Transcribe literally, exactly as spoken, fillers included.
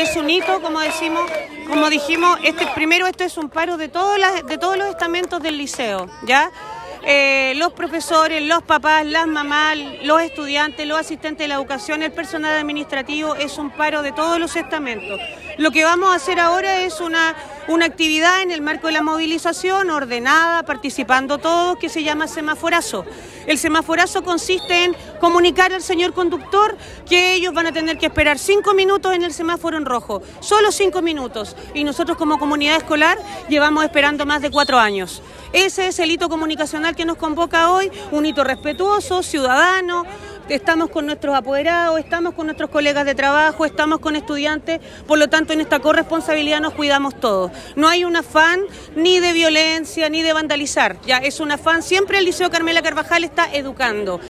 es un hito, como decimos, como dijimos, este primero esto es un paro de todos las, de todos los estamentos del liceo, ¿ya? Eh, los profesores, los papás, las mamás, los estudiantes, los asistentes de la educación, el personal administrativo, es un paro de todos los estamentos. Lo que vamos a hacer ahora es una, una actividad en el marco de la movilización ordenada, participando todos, que se llama semaforazo. El semaforazo consiste en comunicar al señor conductor que ellos van a tener que esperar cinco minutos en el semáforo en rojo, solo cinco minutos, y nosotros como comunidad escolar llevamos esperando más de cuatro años. Ese es el hito comunicacional que nos convoca hoy, un hito respetuoso, ciudadano. Estamos con nuestros apoderados, estamos con nuestros colegas de trabajo, estamos con estudiantes, por lo tanto en esta corresponsabilidad nos cuidamos todos. No hay un afán ni de violencia ni de vandalizar, ya es un afán, siempre el Liceo Carmela Carvajal está educando.